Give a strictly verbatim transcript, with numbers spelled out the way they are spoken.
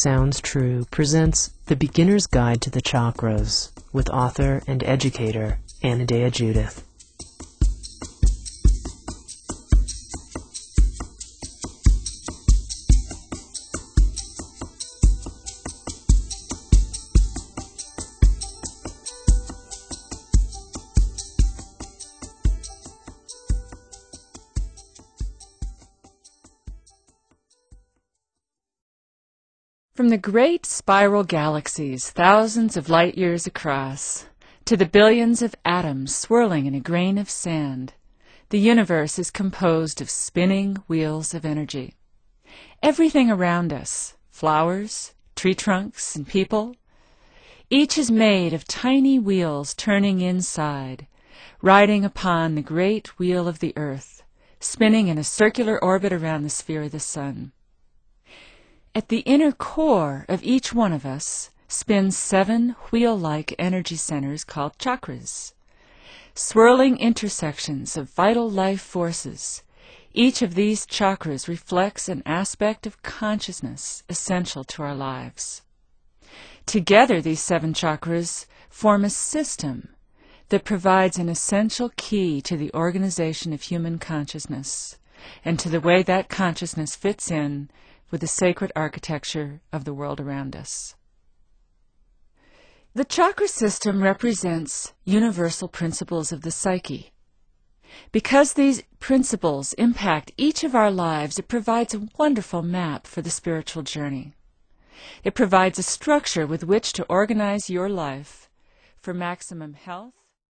Sounds True presents The Beginner's Guide to the Chakras with author and educator Anodea Judith. From the great spiral galaxies thousands of light years across, to the billions of atoms swirling in a grain of sand, the universe is composed of spinning wheels of energy. Everything around us, flowers, tree trunks, and people, each is made of tiny wheels turning inside, riding upon the great wheel of the earth, spinning in a circular orbit around the sphere of the sun. At the inner core of each one of us spin seven wheel-like energy centers called chakras, swirling intersections of vital life forces. Each of these chakras reflects an aspect of consciousness essential to our lives. Together, these seven chakras form a system that provides an essential key to the organization of human consciousness and to the way that consciousness fits in with the sacred architecture of the world around us. The chakra system represents universal principles of the psyche. Because these principles impact each of our lives, it provides a wonderful map for the spiritual journey. It provides a structure with which to organize your life for maximum health,